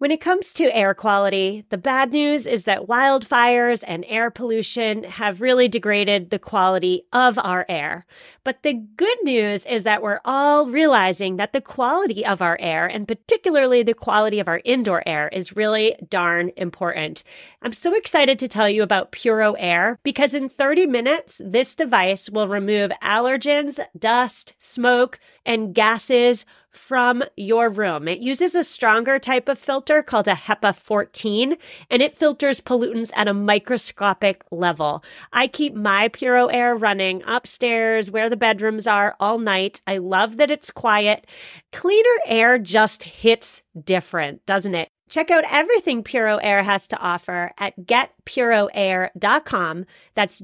When it comes to air quality, the bad news is that wildfires and air pollution have really degraded the quality of our air. But the good news is that we're all realizing that the quality of our air, and particularly the quality of our indoor air, is really darn important. I'm so excited to tell you about Puro Air because in 30 minutes, this device will remove allergens, dust, smoke, and gases from your room. It uses a stronger type of filter called a HEPA 14, and it filters pollutants at a microscopic level. I keep my Puro Air running upstairs where the bedrooms are all night. I love that it's quiet. Cleaner air just hits different, doesn't it? Check out everything Puro Air has to offer at getpuroair.com. That's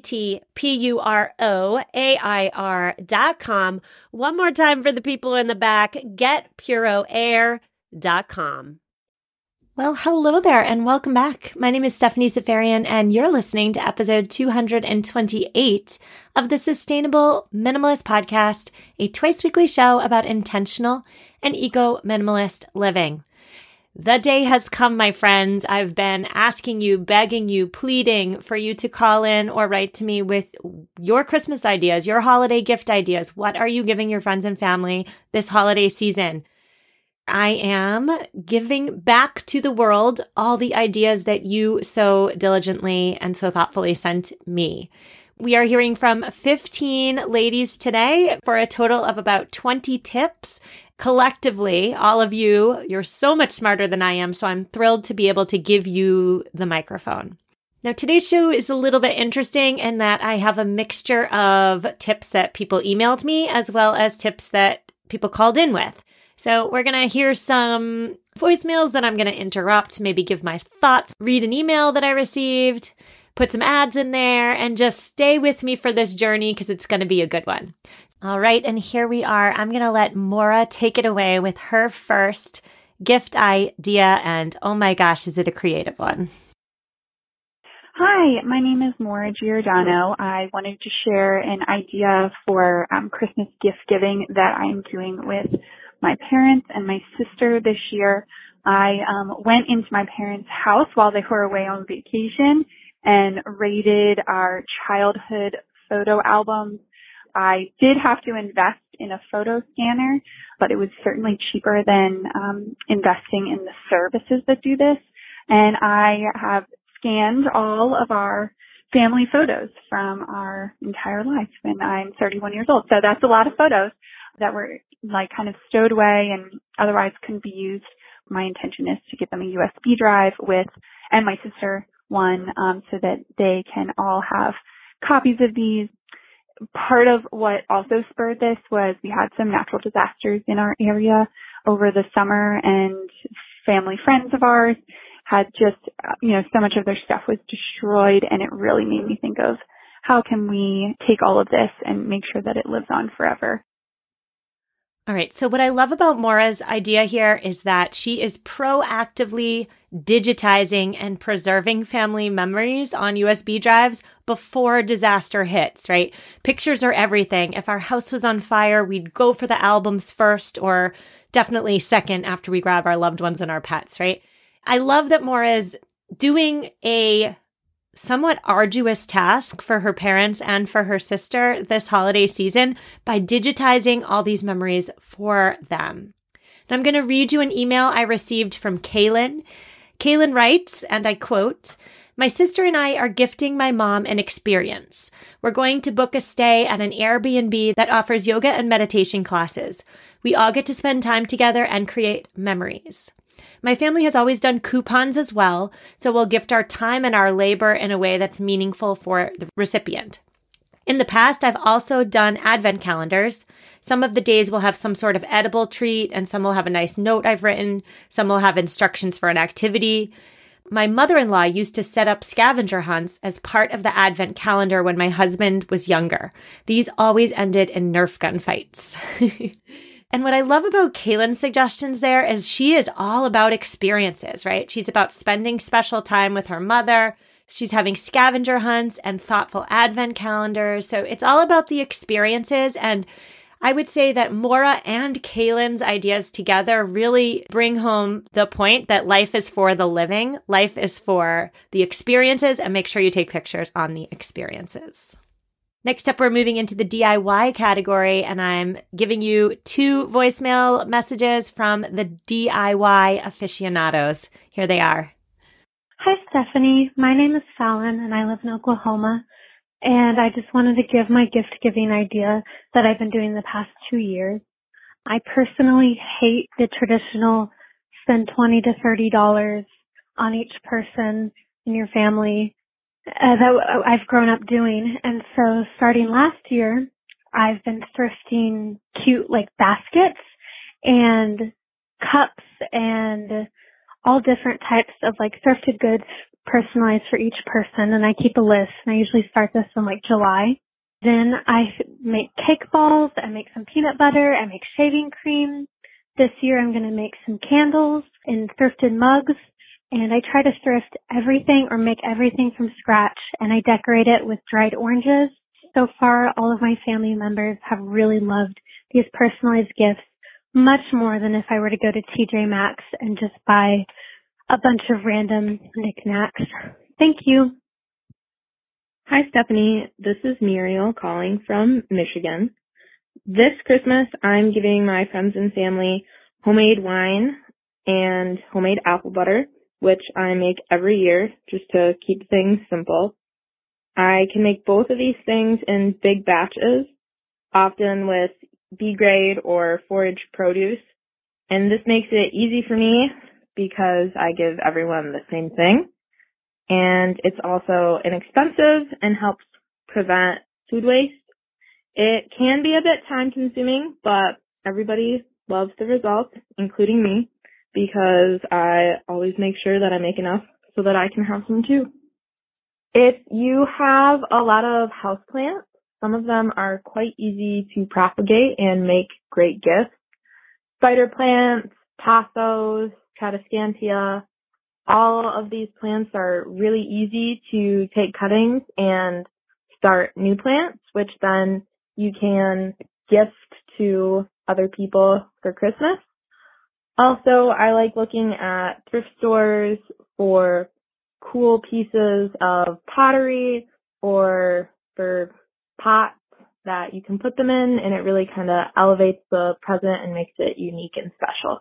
GETPUROAIR.com. One more time for the people in the back, getpuroair.com. Well, hello there and welcome back. My name is Stephanie Seferian and you're listening to episode 228 of the Sustainable Minimalist Podcast, a twice-weekly show about intentional and eco-minimalist living. The day has come, my friends. I've been asking you, begging you, pleading for you to call in or write to me with your Christmas ideas, your holiday gift ideas. What are you giving your friends and family this holiday season? I am giving back to the world all the ideas that you so diligently and so thoughtfully sent me. We are hearing from 15 ladies today for a total of about 20 tips. Collectively, all of you, you're so much smarter than I am, so I'm thrilled to be able to give you the microphone. Now, today's show is a little bit interesting in that I have a mixture of tips that people emailed me as well as tips that people called in with. So we're going to hear some voicemails that I'm going to interrupt, maybe give my thoughts, read an email that I received, put some ads in there, and just stay with me for this journey because it's going to be a good one. All right, and here we are. I'm going to let Maura take it away with her first gift idea, and oh my gosh, is it a creative one. Hi, my name is Maura Giordano. I wanted to share an idea for Christmas gift giving that I'm doing with my parents and my sister this year. I went into my parents' house while they were away on vacation and raided our childhood photo albums. I did have to invest in a photo scanner, but it was certainly cheaper than investing in the services that do this. And I have scanned all of our family photos from our entire life, and I'm 31 years old. So that's a lot of photos that were like kind of stowed away and otherwise couldn't be used. My intention is to give them a USB drive and my sister one, so that they can all have copies of these. Part of what also spurred this was we had some natural disasters in our area over the summer, and family friends of ours had just, so much of their stuff was destroyed, and it really made me think of how can we take all of this and make sure that it lives on forever. All right. So what I love about Maura's idea here is that she is proactively digitizing and preserving family memories on USB drives before disaster hits, right? Pictures are everything. If our house was on fire, we'd go for the albums first, or definitely second after we grab our loved ones and our pets, right? I love that Maura is doing a somewhat arduous task for her parents and for her sister this holiday season by digitizing all these memories for them. And I'm going to read you an email I received from Kaylin. Kaylin writes, and I quote, "My sister and I are gifting my mom an experience. We're going to book a stay at an Airbnb that offers yoga and meditation classes. We all get to spend time together and create memories. My family has always done coupons as well, so we'll gift our time and our labor in a way that's meaningful for the recipient. In the past, I've also done advent calendars. Some of the days will have some sort of edible treat, and some will have a nice note I've written. Some will have instructions for an activity. My mother-in-law used to set up scavenger hunts as part of the advent calendar when my husband was younger. These always ended in Nerf gun fights." And what I love about Kaylin's suggestions there is she is all about experiences, right? She's about spending special time with her mother. She's having scavenger hunts and thoughtful advent calendars. So it's all about the experiences. And I would say that Maura and Kaylin's ideas together really bring home the point that life is for the living, life is for the experiences, and make sure you take pictures on the experiences. Next up, we're moving into the DIY category, and I'm giving you 2 voicemail messages from the DIY aficionados. Here they are. Hi, Stephanie. My name is Fallon, and I live in Oklahoma. And I just wanted to give my gift giving idea that I've been doing the past 2 years. I personally hate the traditional spend $20 to $30 on each person in your family that I've grown up doing. And so starting last year, I've been thrifting cute like baskets and cups and all different types of like thrifted goods personalized for each person, and I keep a list, and I usually start this in like July. Then I make cake balls, I make some peanut butter, I make shaving cream. This year I'm going to make some candles and thrifted mugs, and I try to thrift everything or make everything from scratch, and I decorate it with dried oranges. So far, all of my family members have really loved these personalized gifts much more than if I were to go to TJ Maxx and just buy a bunch of random knickknacks. Thank you. Hi, Stephanie. This is Muriel calling from Michigan. This Christmas, I'm giving my friends and family homemade wine and homemade apple butter, which I make every year just to keep things simple. I can make both of these things in big batches, often with B-grade or forage produce, and this makes it easy for me because I give everyone the same thing, and it's also inexpensive and helps prevent food waste. It can be a bit time consuming, but everybody loves the results, including me, because I always make sure that I make enough so that I can have some too. If you have a lot of houseplants, some of them are quite easy to propagate and make great gifts. Spider plants, pothos, Tradescantia, all of these plants are really easy to take cuttings and start new plants, which then you can gift to other people for Christmas. Also, I like looking at thrift stores for cool pieces of pottery or for pots that you can put them in, and it really kind of elevates the present and makes it unique and special.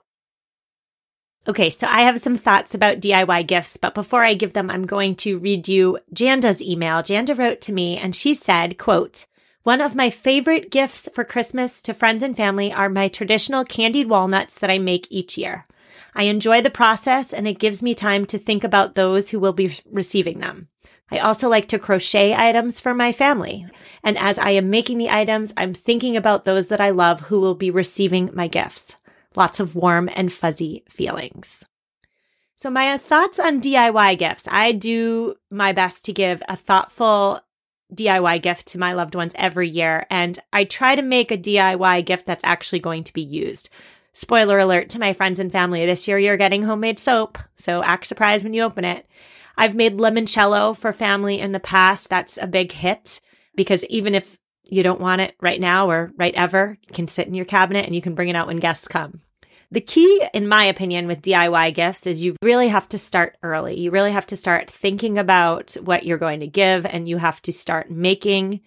Okay, so I have some thoughts about DIY gifts, but before I give them, I'm going to read you Janda's email. Janda wrote to me and she said, quote, "One of my favorite gifts for Christmas to friends and family are my traditional candied walnuts that I make each year. I enjoy the process and it gives me time to think about those who will be receiving them. I also like to crochet items for my family. And as I am making the items, I'm thinking about those that I love who will be receiving my gifts. Lots of warm and fuzzy feelings." So my thoughts on DIY gifts. I do my best to give a thoughtful DIY gift to my loved ones every year, and I try to make a DIY gift that's actually going to be used. Spoiler alert to my friends and family, this year you're getting homemade soap, so act surprised when you open it. I've made limoncello for family in the past. That's a big hit because even if you don't want it right now or right ever, you can sit in your cabinet and you can bring it out when guests come. The key, in my opinion, with DIY gifts is you really have to start early. You really have to start thinking about what you're going to give, and you have to start making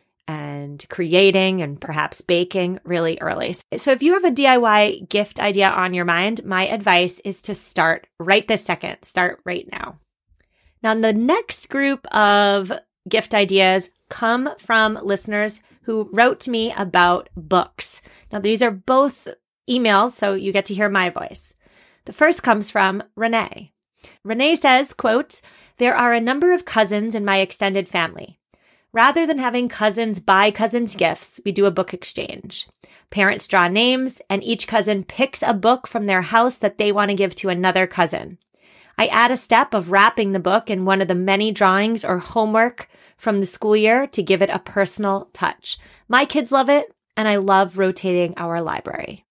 and creating and perhaps baking really early. So if you have a DIY gift idea on your mind, my advice is to start right this second. Start right now. Now, the next group of gift ideas come from listeners who wrote to me about books. Now, these are both emails, so you get to hear my voice. The first comes from Renee. Renee says, quote, "There are a number of cousins in my extended family. Rather than having cousins buy cousins gifts, we do a book exchange. Parents draw names, and each cousin picks a book from their house that they want to give to another cousin. I add a step of wrapping the book in one of the many drawings or homework from the school year to give it a personal touch. My kids love it, and I love rotating our library."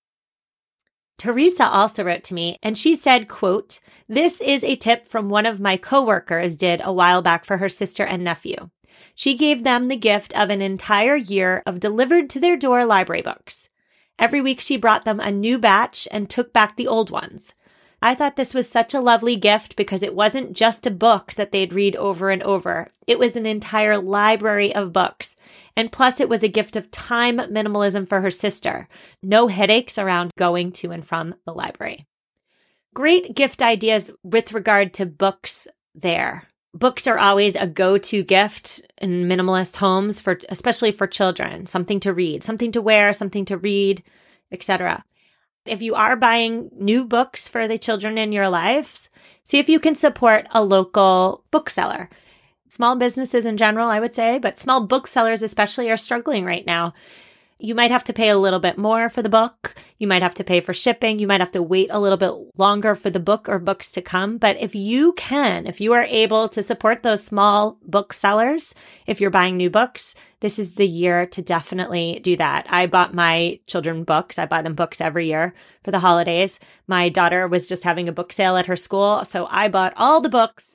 Teresa also wrote to me, and she said, quote, "This is a tip from one of my coworkers did a while back for her sister and nephew. she gave them the gift of an entire year of delivered to their door library books. Every week she brought them a new batch and took back the old ones. I thought this was such a lovely gift because it wasn't just a book that they'd read over and over. It was an entire library of books. And plus it was a gift of time minimalism for her sister. No headaches around going to and from the library. Great gift ideas with regard to books there. Books are always a go-to gift in minimalist homes, especially for children. Something to read, something to wear, something to read, etc. If you are buying new books for the children in your lives, see if you can support a local bookseller. Small businesses in general, I would say, but small booksellers especially are struggling right now. You might have to pay a little bit more for the book. You might have to pay for shipping. You might have to wait a little bit longer for the book or books to come. But if you are able to support those small booksellers, if you're buying new books, this is the year to definitely do that. I bought my children books. I buy them books every year for the holidays. My daughter was just having a book sale at her school, so I bought all the books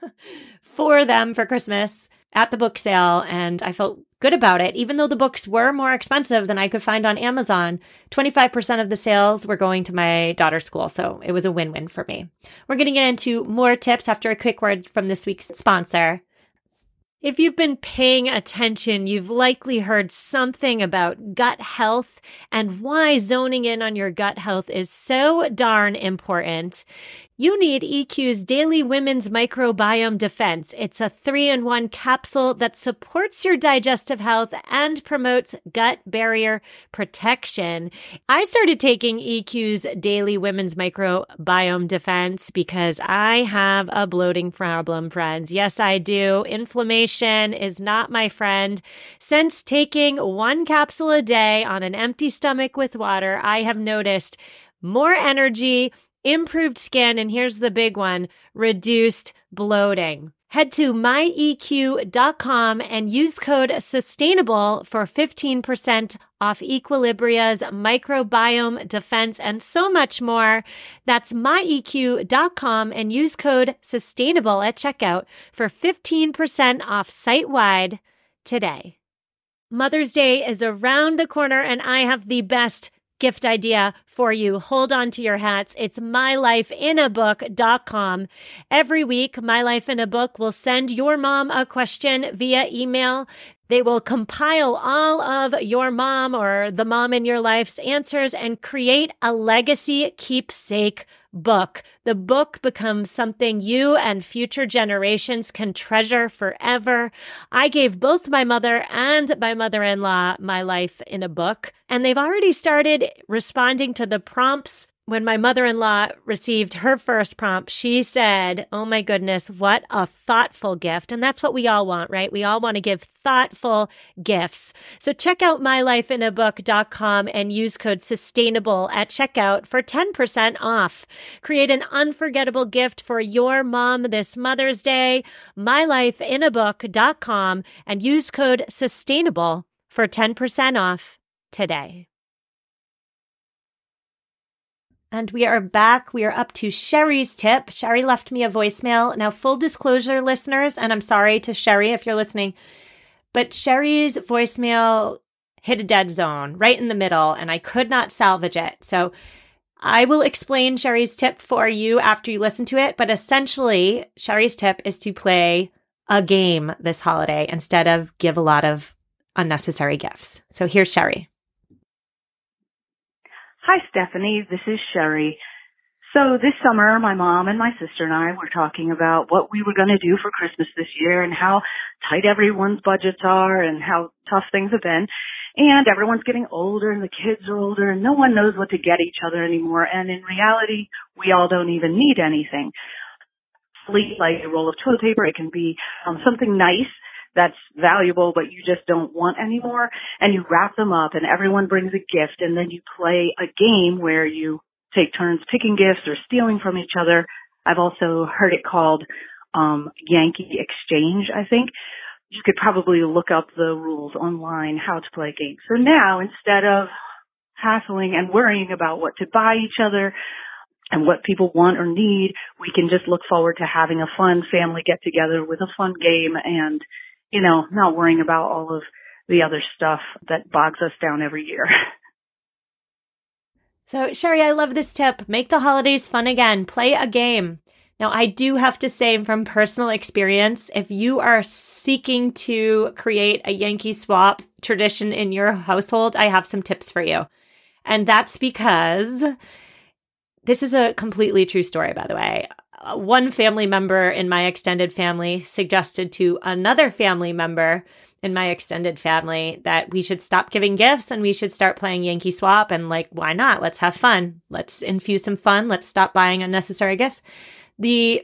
for them for Christmas at the book sale, and I felt good about it. Even though the books were more expensive than I could find on Amazon, 25% of the sales were going to my daughter's school, so it was a win-win for me. We're going to get into more tips after a quick word from this week's sponsor. If you've been paying attention, you've likely heard something about gut health and why zoning in on your gut health is so darn important. You need EQ's Daily Women's Microbiome Defense. It's a 3-in-1 capsule that supports your digestive health and promotes gut barrier protection. I started taking EQ's Daily Women's Microbiome Defense because I have a bloating problem, friends. Yes, I do. Inflammation is not my friend. Since taking 1 capsule a day on an empty stomach with water, I have noticed more energy, improved skin, and here's the big one, reduced bloating. Head to myeq.com and use code SUSTAINABLE for 15% off Equilibria's microbiome defense and so much more. That's myeq.com and use code SUSTAINABLE at checkout for 15% off site-wide today. Mother's Day is around the corner and I have the best gift idea for you. Hold on to your hats. It's mylifeinabook.com. Every week, My Life in a Book will send your mom a question via email. They will compile all of your mom or the mom in your life's answers and create a legacy keepsake book. The book becomes something you and future generations can treasure forever. I gave both my mother and my mother-in-law My Life in a Book, and they've already started responding to the prompts. When my mother-in-law received her first prompt, she said, "Oh my goodness, what a thoughtful gift." And that's what we all want, right? We all want to give thoughtful gifts. So check out mylifeinabook.com and use code SUSTAINABLE at checkout for 10% off. Create an unforgettable gift for your mom this Mother's Day. mylifeinabook.com and use code SUSTAINABLE for 10% off today. And we are back. We are up to Sherry's tip. Sherry left me a voicemail. Now, full disclosure, listeners, and I'm sorry to Sherry if you're listening, but Sherry's voicemail hit a dead zone right in the middle, and I could not salvage it. So I will explain Sherry's tip for you after you listen to it. But essentially, Sherry's tip is to play a game this holiday instead of give a lot of unnecessary gifts. So here's Sherry. Hi, Stephanie. This is Sherry. So this summer, my mom and my sister and I were talking about what we were going to do for Christmas this year and how tight everyone's budgets are and how tough things have been. And everyone's getting older and the kids are older and no one knows what to get each other anymore. And in reality, we all don't even need anything. Like a roll of toilet paper, it can be something nice that's valuable, but you just don't want anymore, and you wrap them up and everyone brings a gift, and then you play a game where you take turns picking gifts or stealing from each other. I've also heard it called Yankee Exchange, I think. You could probably look up the rules online, how to play games. So now, instead of hassling and worrying about what to buy each other and what people want or need, we can just look forward to having a fun family get-together with a fun game and not worrying about all of the other stuff that bogs us down every year. So, Sherry, I love this tip. Make the holidays fun again. Play a game. Now, I do have to say from personal experience, if you are seeking to create a Yankee swap tradition in your household, I have some tips for you. And that's because this is a completely true story, by the way. One family member in my extended family suggested to another family member in my extended family that we should stop giving gifts and we should start playing Yankee Swap. And why not? Let's have fun. Let's infuse some fun. Let's stop buying unnecessary gifts. The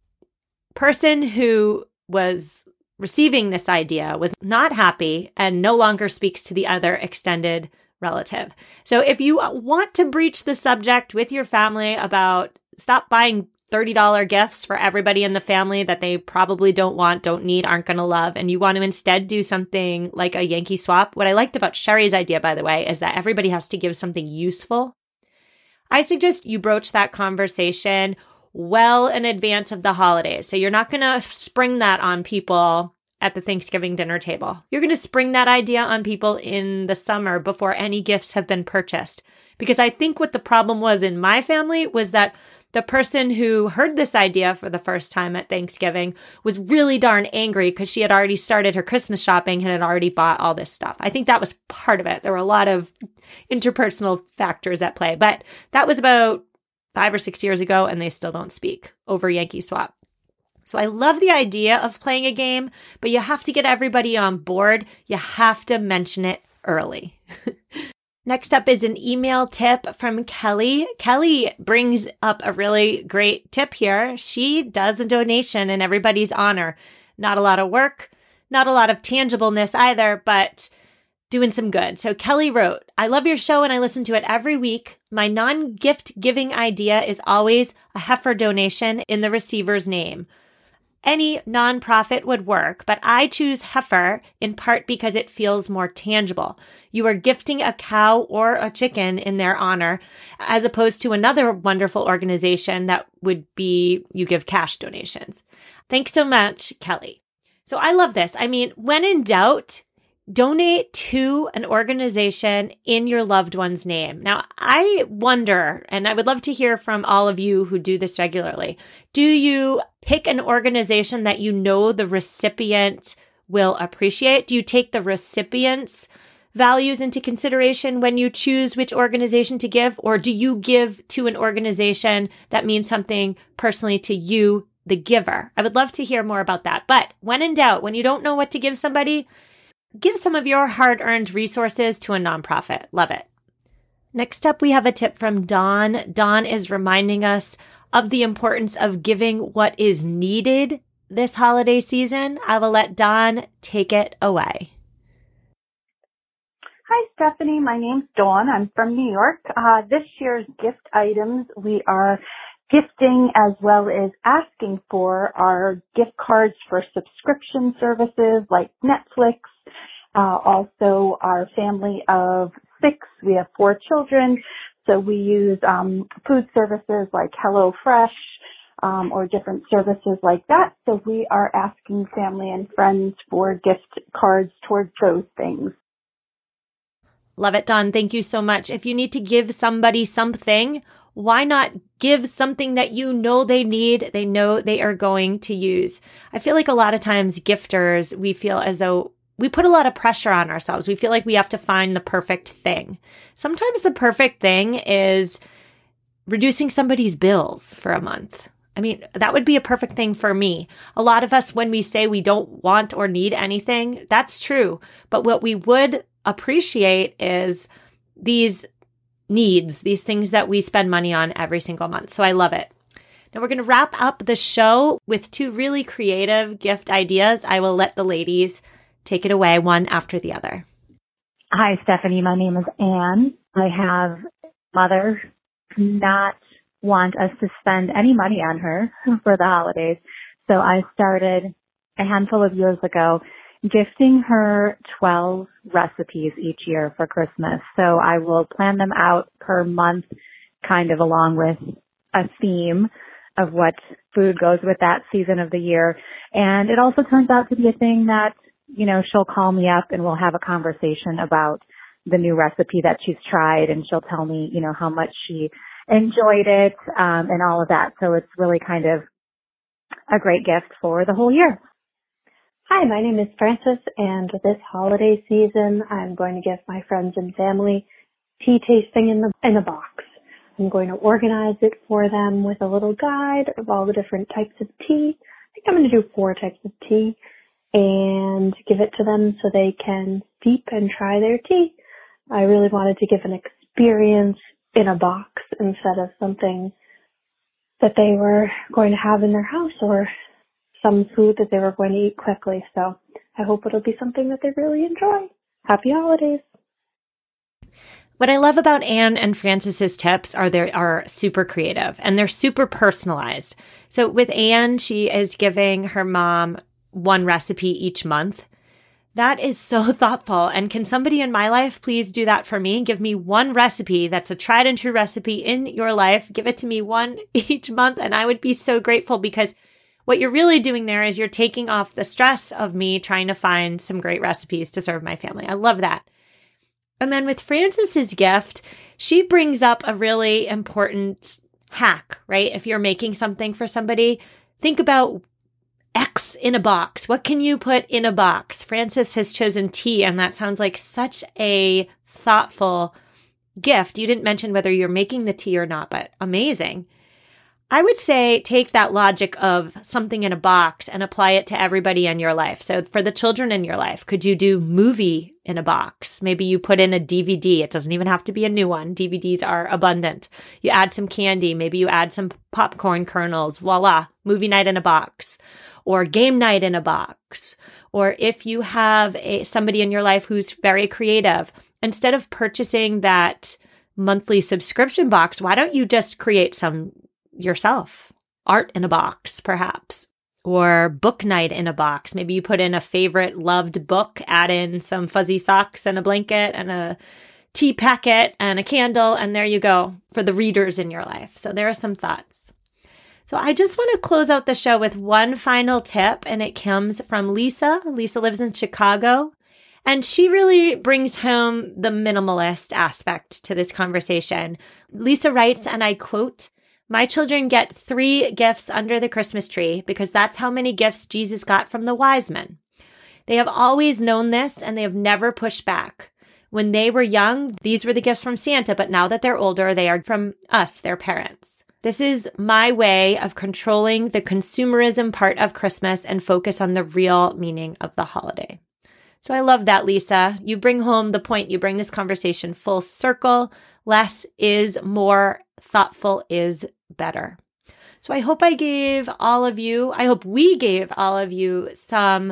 person who was receiving this idea was not happy and no longer speaks to the other extended relative. So if you want to breach the subject with your family about stop buying $30 gifts for everybody in the family that they probably don't want, don't need, aren't going to love, and you want to instead do something like a Yankee swap. What I liked about Sherry's idea, by the way, is that everybody has to give something useful. I suggest you broach that conversation well in advance of the holidays. So you're not going to spring that on people at the Thanksgiving dinner table. You're going to spring that idea on people in the summer before any gifts have been purchased. Because I think what the problem was in my family was that the person who heard this idea for the first time at Thanksgiving was really darn angry because she had already started her Christmas shopping and had already bought all this stuff. I think that was part of it. There were a lot of interpersonal factors at play, but that was about 5 or 6 years ago, and they still don't speak over Yankee Swap. So I love the idea of playing a game, but you have to get everybody on board. You have to mention it early. Next up is an email tip from Kelly. Kelly brings up a really great tip here. She does a donation in everybody's honor. Not a lot of work, not a lot of tangibleness either, but doing some good. So Kelly wrote, I love your show and I listen to it every week. My non-gift giving idea is always a heifer donation in the receiver's name. Any nonprofit would work, but I choose heifer in part because it feels more tangible. You are gifting a cow or a chicken in their honor, as opposed to another wonderful organization that would be you give cash donations. Thanks so much, Kelly. So I love this. I mean, when in doubt, donate to an organization in your loved one's name. Now, I wonder, and I would love to hear from all of you who do this regularly, do you pick an organization that you know the recipient will appreciate? Do you take the recipient's values into consideration when you choose which organization to give? Or do you give to an organization that means something personally to you, the giver? I would love to hear more about that. But when in doubt, when you don't know what to give somebody, give some of your hard-earned resources to a nonprofit. Love it. Next up, we have a tip from Dawn. Dawn is reminding us of the importance of giving what is needed this holiday season. I will let Dawn take it away. Hi, Stephanie. My name's Dawn. I'm from New York. This year's gift items we are gifting as well as asking for are gift cards for subscription services like Netflix. Also, our family of 6, we have 4 children, so we use food services like HelloFresh or different services like that. So we are asking family and friends for gift cards towards those things. Love it, Dawn. Thank you so much. If you need to give somebody something, why not give something that you know they need, they know they are going to use? I feel like a lot of times gifters, we feel as though we put a lot of pressure on ourselves. We feel like we have to find the perfect thing. Sometimes the perfect thing is reducing somebody's bills for a month. I mean, that would be a perfect thing for me. A lot of us, when we say we don't want or need anything, that's true. But what we would appreciate is these needs, these things that we spend money on every single month. So I love it. Now we're going to wrap up the show with 2 really creative gift ideas. I will let the ladies take it away one after the other. Hi, Stephanie. My name is Anne. I have a mother not want us to spend any money on her for the holidays. So I started a handful of years ago gifting her 12 recipes each year for Christmas. So I will plan them out per month, kind of along with a theme of what food goes with that season of the year. And it also turns out to be a thing that she'll call me up and we'll have a conversation about the new recipe that she's tried, and she'll tell me, how much she enjoyed it, and all of that. So it's really kind of a great gift for the whole year. Hi, my name is Frances, and this holiday season, I'm going to give my friends and family tea tasting in the box. I'm going to organize it for them with a little guide of all the different types of tea. I think I'm going to do 4 types of tea and give it to them so they can steep and try their tea. I really wanted to give an experience in a box instead of something that they were going to have in their house or some food that they were going to eat quickly. So I hope it'll be something that they really enjoy. Happy holidays. What I love about Anne and Frances's tips are they are super creative and they're super personalized. So with Anne, she is giving her mom 1 recipe each month. That is so thoughtful. And can somebody in my life please do that for me? Give me 1 recipe that's a tried and true recipe in your life. Give it to me 1 each month. And I would be so grateful, because what you're really doing there is you're taking off the stress of me trying to find some great recipes to serve my family. I love that. And then with Frances's gift, she brings up a really important hack, right? If you're making something for somebody, think about X in a box. What can you put in a box? Frances has chosen tea, and that sounds like such a thoughtful gift. You didn't mention whether you're making the tea or not, but amazing. I would say take that logic of something in a box and apply it to everybody in your life. So for the children in your life, could you do movie in a box? Maybe you put in a DVD. It doesn't even have to be a new one. DVDs are abundant. You add some candy. Maybe you add some popcorn kernels. Voila, movie night in a box. Or game night in a box. Or if you have somebody in your life who's very creative, instead of purchasing that monthly subscription box, why don't you just create some yourself? Art in a box, perhaps. Or book night in a box. Maybe you put in a favorite loved book, add in some fuzzy socks and a blanket and a tea packet and a candle, and there you go for the readers in your life. So there are some thoughts. So I just want to close out the show with one final tip, and it comes from Lisa. Lisa lives in Chicago, and she really brings home the minimalist aspect to this conversation. Lisa writes, and I quote, "My children get 3 gifts under the Christmas tree because that's how many gifts Jesus got from the wise men. They have always known this, and they have never pushed back. When they were young, these were the gifts from Santa, but now that they're older, they are from us, their parents. This is my way of controlling the consumerism part of Christmas and focus on the real meaning of the holiday." So I love that, Lisa. You bring home the point. You bring this conversation full circle. Less is more. Thoughtful is better. So I hope we gave all of you some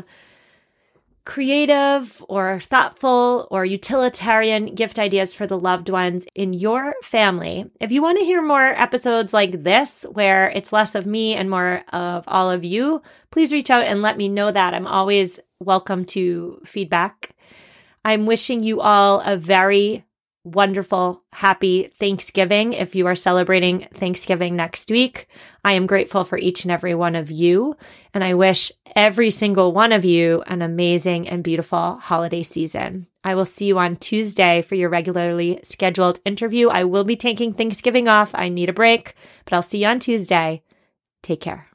creative or thoughtful or utilitarian gift ideas for the loved ones in your family. If you want to hear more episodes like this, where it's less of me and more of all of you, please reach out and let me know that. I'm always welcome to feedback. I'm wishing you all a very wonderful, happy Thanksgiving. If you are celebrating Thanksgiving next week, I am grateful for each and every one of you. And I wish every single one of you an amazing and beautiful holiday season. I will see you on Tuesday for your regularly scheduled interview. I will be taking Thanksgiving off. I need a break, but I'll see you on Tuesday. Take care.